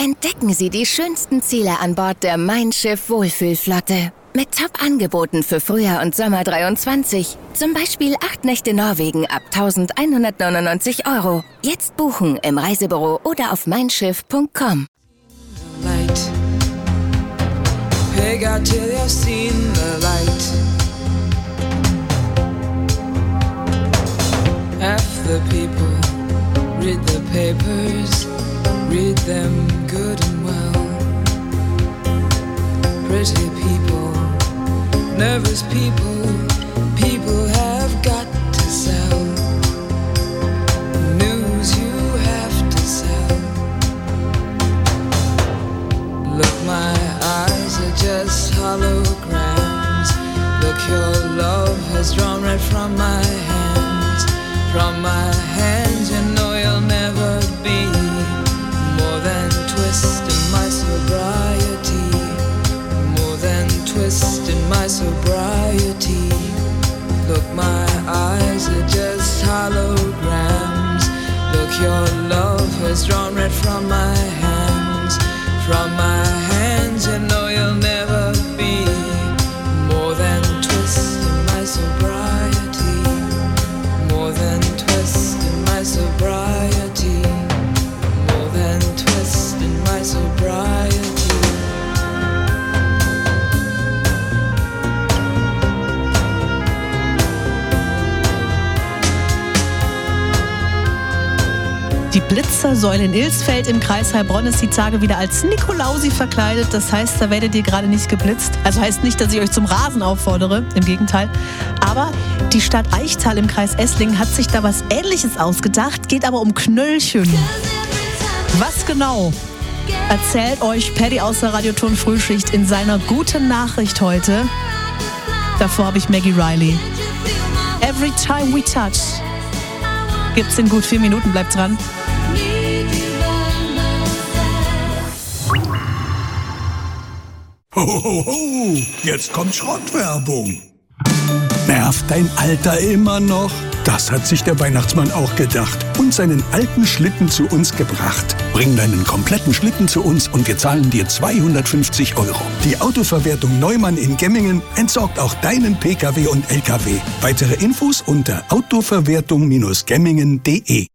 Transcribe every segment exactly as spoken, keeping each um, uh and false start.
Entdecken Sie die schönsten Ziele an Bord der Mein Schiff Wohlfühlflotte. Mit Top-Angeboten für Frühjahr und Sommer dreiundzwanzig. Zum Beispiel acht Nächte Norwegen ab eintausendeinhundertneunundneunzig Euro. Jetzt buchen im Reisebüro oder auf mein schiff punkt com. Pig out till you've seen the light. Half the people read the papers, read them good and well. Pretty people, nervous people, people have got to sell. News you have to sell. Look, my eyes are just holograms. Look, your love has drawn red from my hands. From my hands, you know you'll never be more than twist in my sobriety. More than twist in my sobriety. Look, my eyes are just holograms. Look, your love has drawn red from my hands. From my hands, you know you'll never be more than twist in my sobriety. More than twist in my sobriety. More than twist in my sobriety. Die Blitzersäule in Ilsfeld im Kreis Heilbronn ist die Tage wieder als Nikolausi verkleidet. Das heißt, da werdet ihr gerade nicht geblitzt. Also heißt nicht, dass ich euch zum Rasen auffordere, im Gegenteil. Aber die Stadt Eichtal im Kreis Esslingen hat sich da was Ähnliches ausgedacht, geht aber um Knöllchen. Was genau erzählt euch Paddy aus der Radioton Frühschicht in seiner guten Nachricht heute? Davor habe ich Maggie Riley. Every time we touch. Gibt's in gut vier Minuten, bleibt dran. Ho, ho, ho, jetzt kommt Schrottwerbung. Nervt dein Alter immer noch? Das hat sich der Weihnachtsmann auch gedacht und seinen alten Schlitten zu uns gebracht. Bring deinen kompletten Schlitten zu uns und wir zahlen dir zweihundertfünfzig Euro. Die Autoverwertung Neumann in Gemmingen entsorgt auch deinen Pkw und Lkw. Weitere Infos unter autoverwertung Gemmingen punkt de.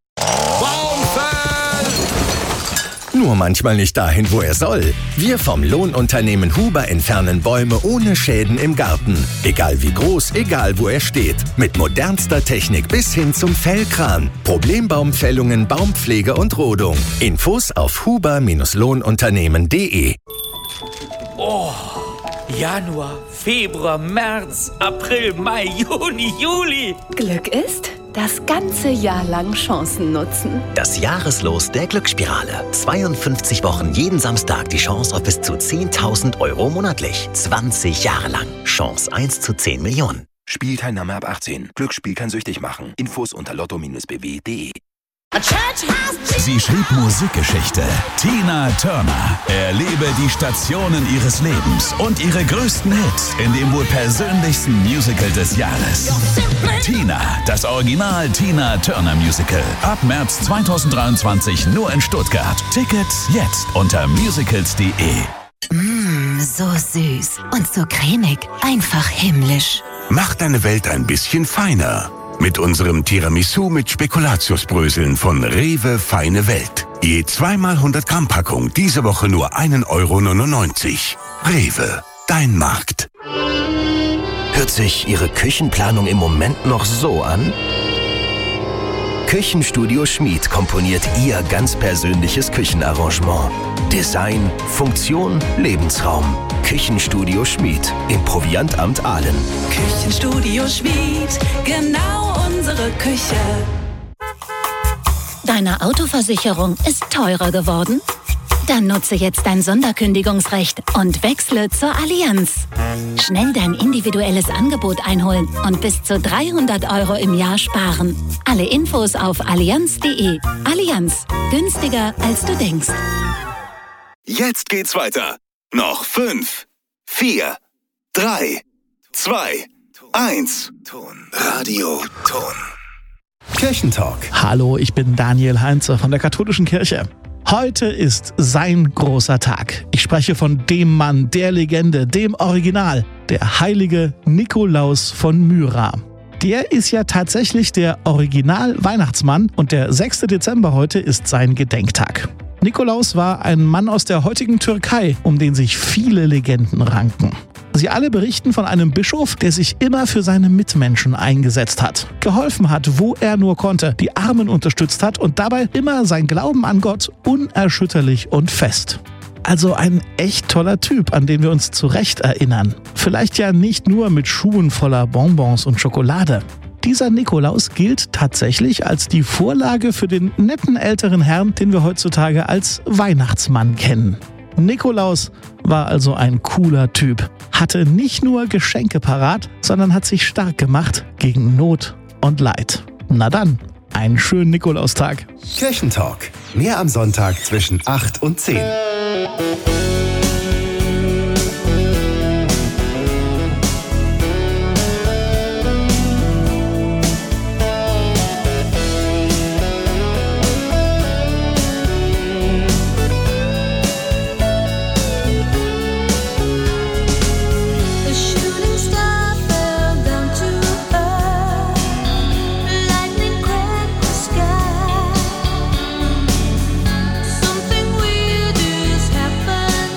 Nur manchmal nicht dahin, wo er soll. Wir vom Lohnunternehmen Huber entfernen Bäume ohne Schäden im Garten. Egal wie groß, egal wo er steht. Mit modernster Technik bis hin zum Fellkran. Problembaumfällungen, Baumpflege und Rodung. Infos auf huber Lohnunternehmen punkt de. Oh, Januar, Februar, März, April, Mai, Juni, Juli. Glück ist, das ganze Jahr lang Chancen nutzen. Das Jahreslos der Glücksspirale. zweiundfünfzig Wochen jeden Samstag die Chance auf bis zu zehntausend Euro monatlich. zwanzig Jahre lang. Chance eins zu zehn Millionen. Spielteilnahme ab achtzehn. Glücksspiel kann süchtig machen. Infos unter lotto Bindestrich b w punkt de. Sie schrieb Musikgeschichte. Tina Turner. Erlebe die Stationen ihres Lebens und ihre größten Hits in dem wohl persönlichsten Musical des Jahres. Tina, das Original Tina Turner Musical. Ab März zweitausenddreiundzwanzig nur in Stuttgart. Tickets jetzt unter musicals punkt de. Mmh, so süß und so cremig. Einfach himmlisch. Mach deine Welt ein bisschen feiner. Mit unserem Tiramisu mit Spekulatiusbröseln von Rewe Feine Welt. Je zweimal hundert Gramm Packung, diese Woche nur ein Euro neunundneunzig. Rewe, dein Markt. Hört sich Ihre Küchenplanung im Moment noch so an? Küchenstudio Schmied komponiert Ihr ganz persönliches Küchenarrangement. Design, Funktion, Lebensraum. Küchenstudio Schmied im Proviantamt Aalen. Küchenstudio Schmied, genau unsere Küche. Deine Autoversicherung ist teurer geworden? Dann nutze jetzt dein Sonderkündigungsrecht und wechsle zur Allianz. Schnell dein individuelles Angebot einholen und bis zu dreihundert Euro im Jahr sparen. Alle Infos auf allianz punkt de. Allianz, günstiger als du denkst. Jetzt geht's weiter. Noch fünf, vier, drei, zwei, eins. Radio Ton. Kirchentalk. Hallo, ich bin Daniel Heinze von der Katholischen Kirche. Heute ist sein großer Tag. Ich spreche von dem Mann, der Legende, dem Original, der heilige Nikolaus von Myra. Der ist ja tatsächlich der Original-Weihnachtsmann und der sechster Dezember heute ist sein Gedenktag. Nikolaus war ein Mann aus der heutigen Türkei, um den sich viele Legenden ranken. Sie alle berichten von einem Bischof, der sich immer für seine Mitmenschen eingesetzt hat, geholfen hat, wo er nur konnte, die Armen unterstützt hat und dabei immer sein Glauben an Gott unerschütterlich und fest. Also ein echt toller Typ, an den wir uns zu Recht erinnern. Vielleicht ja nicht nur mit Schuhen voller Bonbons und Schokolade. Dieser Nikolaus gilt tatsächlich als die Vorlage für den netten älteren Herrn, den wir heutzutage als Weihnachtsmann kennen. Nikolaus war also ein cooler Typ, hatte nicht nur Geschenke parat, sondern hat sich stark gemacht gegen Not und Leid. Na dann, einen schönen Nikolaustag. Kirchentalk. Mehr am Sonntag zwischen acht und zehn. Something weird is happening.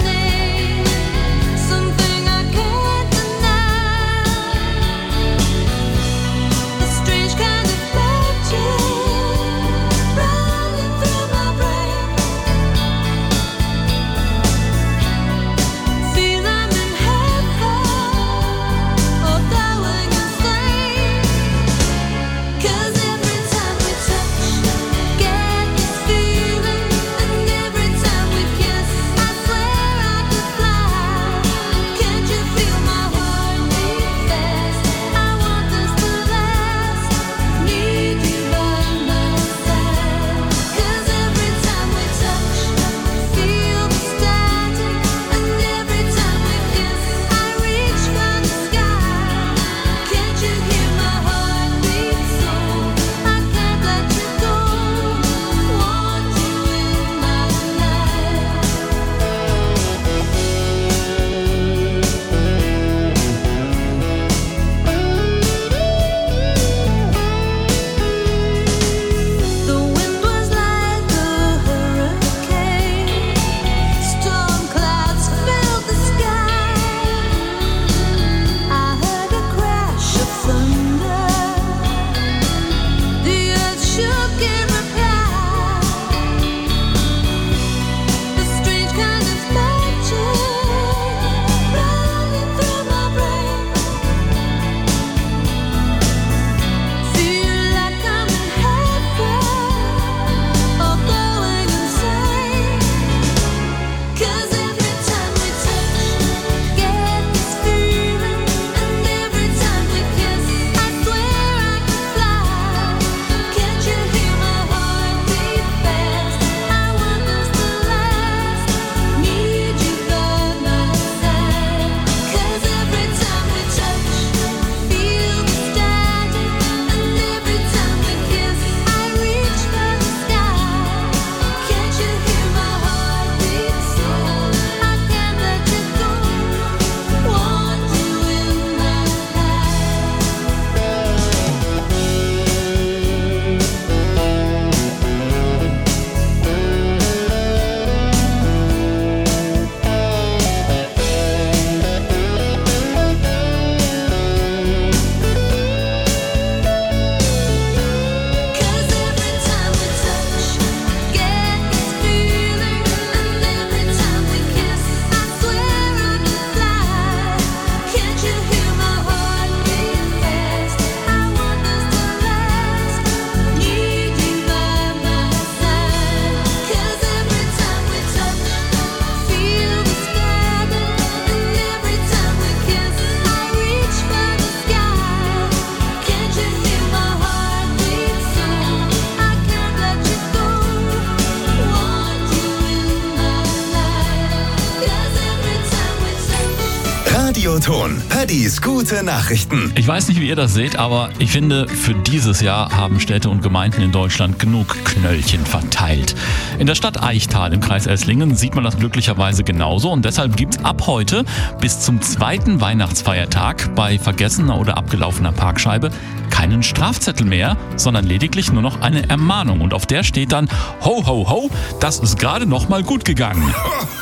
Radioton. Paddys gute Nachrichten. Ich weiß nicht, wie ihr das seht, aber ich finde, für dieses Jahr haben Städte und Gemeinden in Deutschland genug Knöllchen verteilt. In der Stadt Eichtal im Kreis Esslingen sieht man das glücklicherweise genauso und deshalb gibt's ab heute bis zum zweiten Weihnachtsfeiertag bei vergessener oder abgelaufener Parkscheibe keinen Strafzettel mehr, sondern lediglich nur noch eine Ermahnung. Und auf der steht dann, ho, ho, ho, das ist gerade noch mal gut gegangen.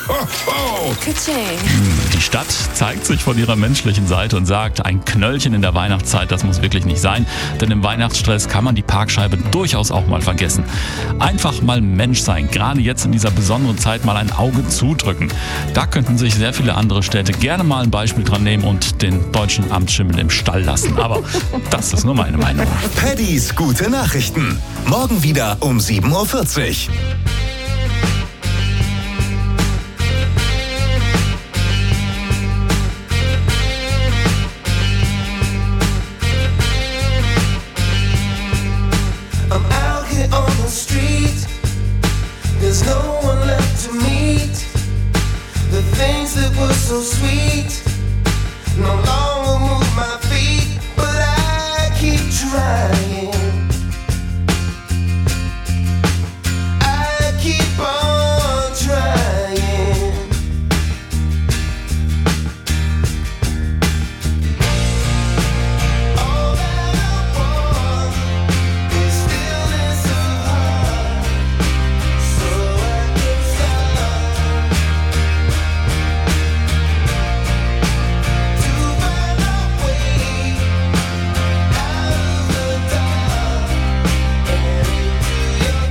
Die Stadt zeigt sich von ihrer menschlichen Seite und sagt, ein Knöllchen in der Weihnachtszeit, das muss wirklich nicht sein. Denn im Weihnachtsstress kann man die Parkscheibe durchaus auch mal vergessen. Einfach mal Mensch sein, gerade jetzt in dieser besonderen Zeit mal ein Auge zudrücken. Da könnten sich sehr viele andere Städte gerne mal ein Beispiel dran nehmen und den deutschen Amtsschimmel im Stall lassen. Aber das ist nur meine Meinung. Paddys gute Nachrichten. Morgen wieder um sieben Uhr vierzig. I'm out here on the street. There's no one left to meet. The things that were so sweet no longer move my feet, but I keep trying. I keep on trying. All that I want is stillness of heart, so I can start to find a way out of the dark and into your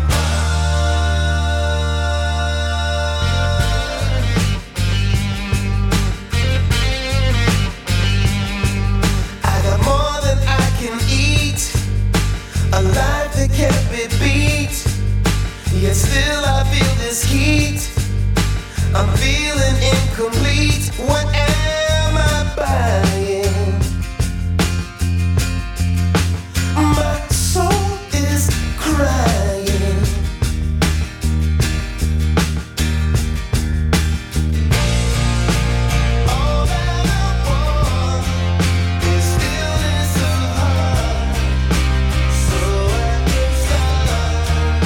I got more than I can eat, a life that can't be beat. Yet still I feel this heat. I'm feeling incomplete. What am I buying? My soul is crying. All that I want is stillness of heart, so I can start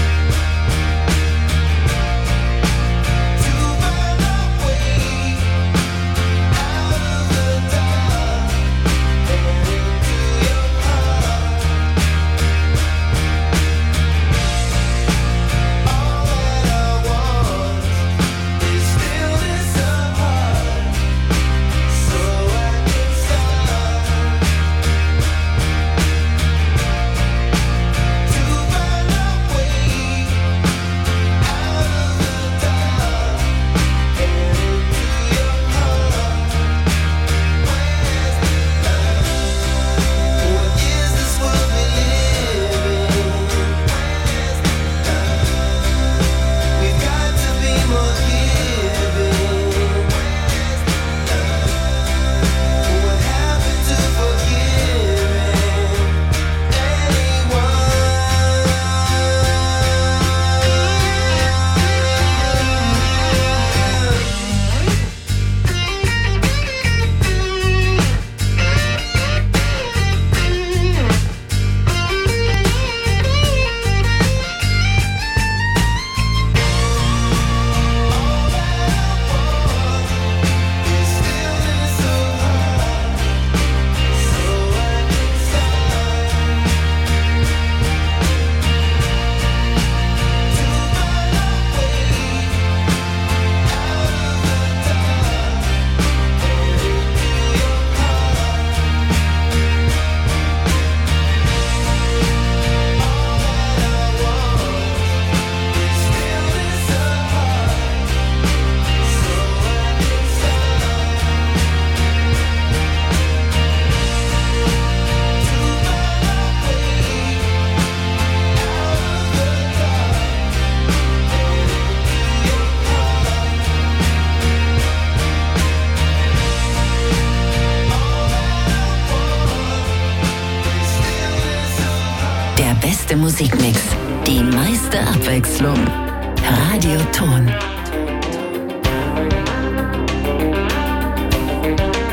to find a way out of the dark and into your heart. All that I want is stillness of heart, so I can start to find a way out of the dark and into your heart. Where's the love? What is this world we live in? Where's the love? We've got to be more giving. Where's the love? What happened to forgiving anyone? Stillness of heart, so I can start to find a way out of the dark and into your heart. All that I want is stillness of heart, so I can start to find a way out of the dark and into your heart. All that I want is stillness of heart. Der beste Musikmix, die meiste Abwechslung. Radioton.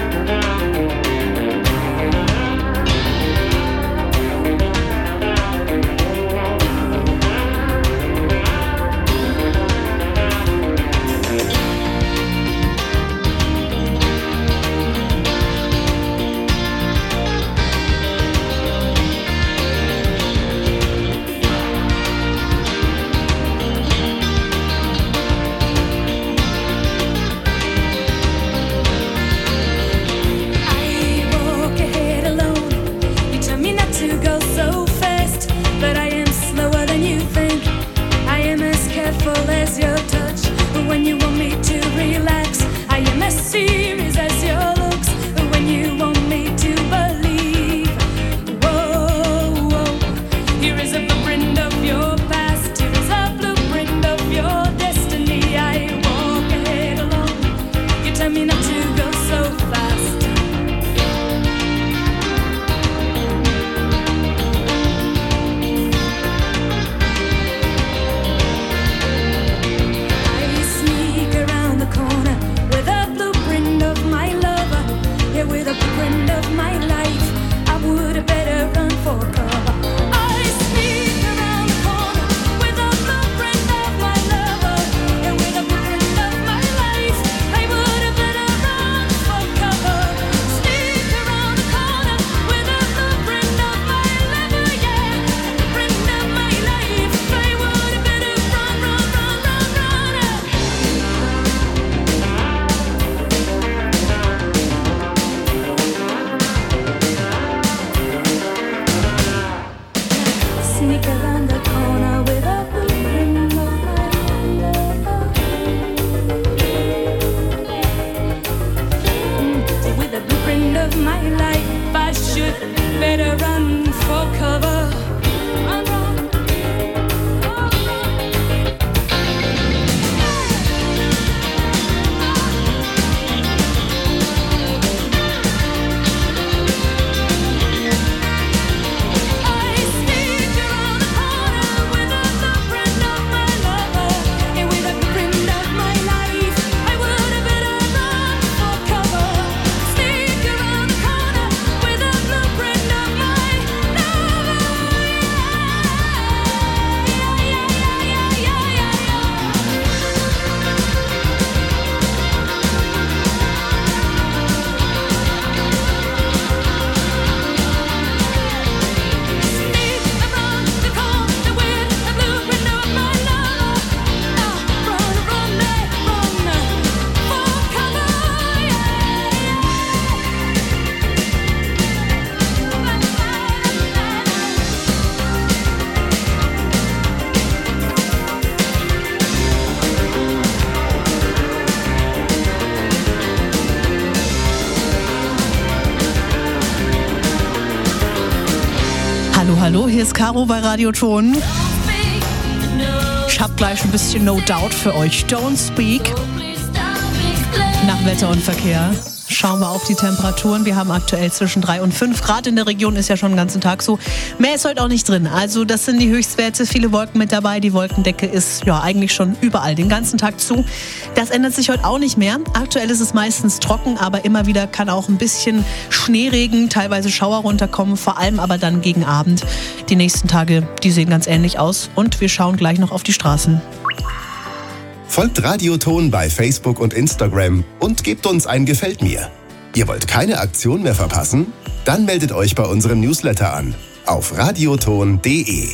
Hallo, hallo, hier ist Caro bei Radioton. Ich hab gleich ein bisschen No Doubt für euch. Don't Speak. Nach Wetter und Verkehr schauen wir auf die Temperaturen. Wir haben aktuell zwischen drei und fünf Grad in der Region, ist ja schon den ganzen Tag so. Mehr ist heute auch nicht drin. Also das sind die Höchstwerte, viele Wolken mit dabei. Die Wolkendecke ist ja eigentlich schon überall den ganzen Tag zu. Das ändert sich heute auch nicht mehr. Aktuell ist es meistens trocken, aber immer wieder kann auch ein bisschen Schneeregen, teilweise Schauer runterkommen, vor allem aber dann gegen Abend. Die nächsten Tage, die sehen ganz ähnlich aus und wir schauen gleich noch auf die Straßen. Folgt Radioton bei Facebook und Instagram und gebt uns ein Gefällt mir. Ihr wollt keine Aktion mehr verpassen? Dann meldet euch bei unserem Newsletter an auf radioton punkt de.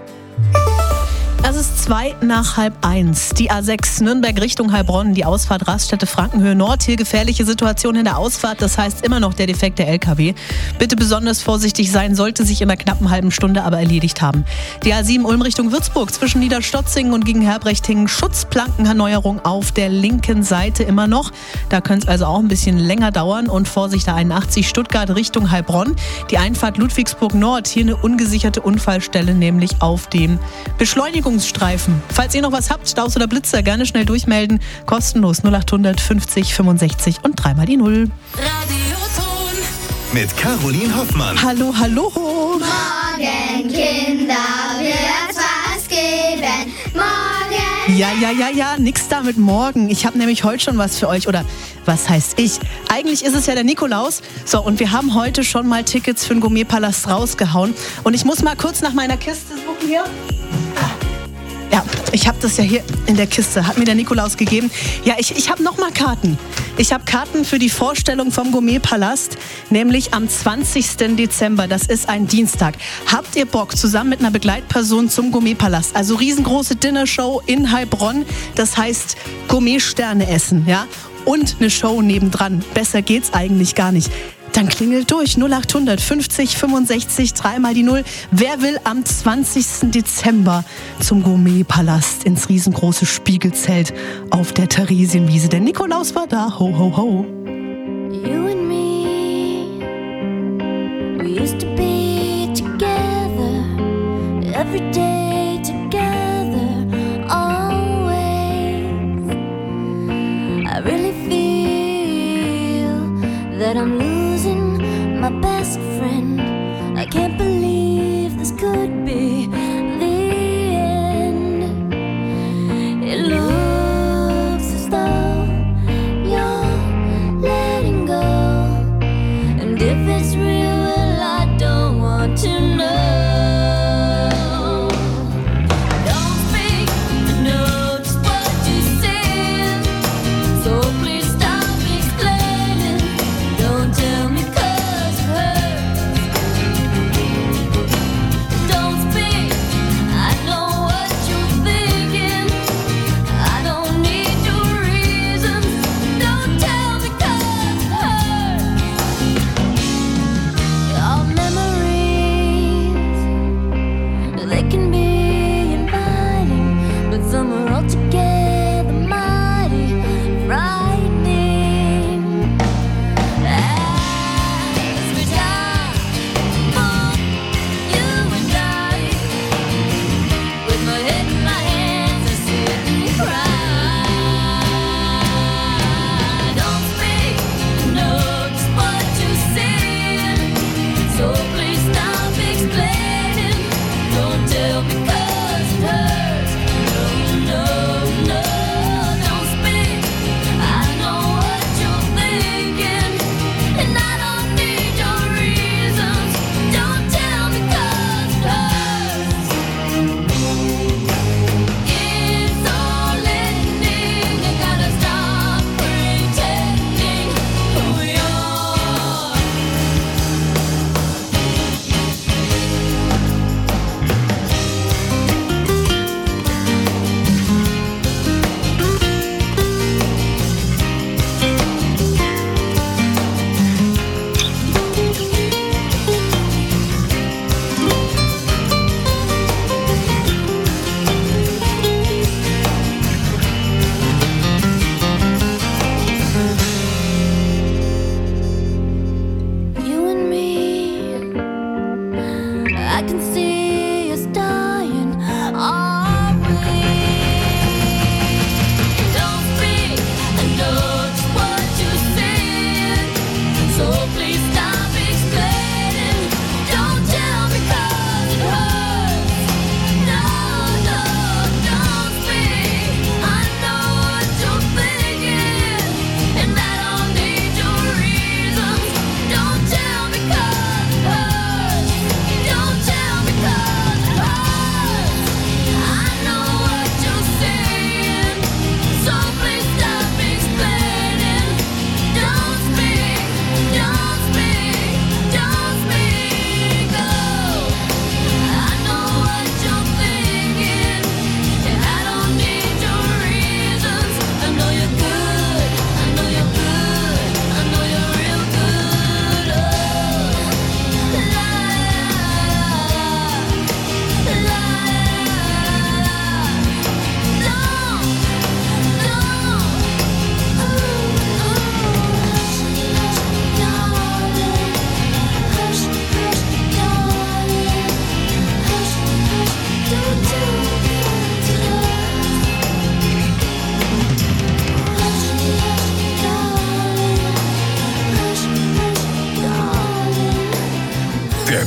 Es ist zwei nach halb eins. Die A sechs Nürnberg Richtung Heilbronn, die Ausfahrt Raststätte Frankenhöhe Nord. Hier gefährliche Situation in der Ausfahrt, das heißt immer noch der defekte L K W. Bitte besonders vorsichtig sein, sollte sich in einer knappen halben Stunde aber erledigt haben. Die A sieben Ulm Richtung Würzburg zwischen Niederstotzingen und gegen Herbrechtingen. Schutzplankenerneuerung auf der linken Seite immer noch. Da könnte es also auch ein bisschen länger dauern. Und Vorsicht A einundachtzig Stuttgart Richtung Heilbronn. Die Einfahrt Ludwigsburg Nord, hier eine ungesicherte Unfallstelle, nämlich auf dem Beschleunigungsstreifen. Falls ihr noch was habt, Staus oder Blitzer, gerne schnell durchmelden. Kostenlos null acht hundert fünfzig fünfundsechzig und dreimal die Null. Radioton mit Caroline Hoffmann. Hallo, hallo. Morgen, Kinder, wird's was geben. Morgen. Ja, ja, ja, ja, nix da mit morgen. Ich habe nämlich heute schon was für euch. Oder was heißt ich? Eigentlich ist es ja der Nikolaus. So, und wir haben heute schon mal Tickets für den Gourmetpalast rausgehauen. Und ich muss mal kurz nach meiner Kiste suchen hier. Ja, ich habe das ja hier in der Kiste, hat mir der Nikolaus gegeben. Ja, ich, ich habe noch mal Karten. Ich habe Karten für die Vorstellung vom Gourmetpalast, nämlich am zwanzigsten Dezember. Das ist ein Dienstag. Habt ihr Bock, zusammen mit einer Begleitperson zum Gourmetpalast? Also riesengroße Dinnershow in Heilbronn. Das heißt Gourmet-Sterne essen, ja? Und eine Show nebendran. Besser geht's eigentlich gar nicht. Dann klingelt durch null acht hundert fünfzig fünfundsechzig, dreimal die Null. Wer will am zwanzigsten Dezember zum Gourmetpalast ins riesengroße Spiegelzelt auf der Theresienwiese? Der Nikolaus war da, ho, ho, ho. You and me, we used to be together, every day together, always. I really feel that I'm losing my best friend. I can't believe this could be the end. It looks as though you're letting go, and if it's real, well, I don't want to know. Don't speak, I know just what you said, so please stop explaining. Don't tell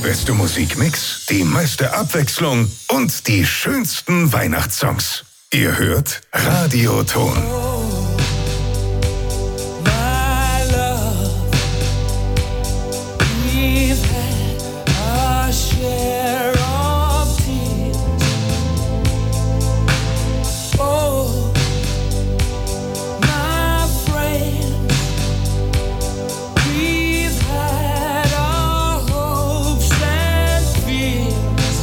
beste Musikmix, die meiste Abwechslung und die schönsten Weihnachtssongs. Ihr hört Radio Ton.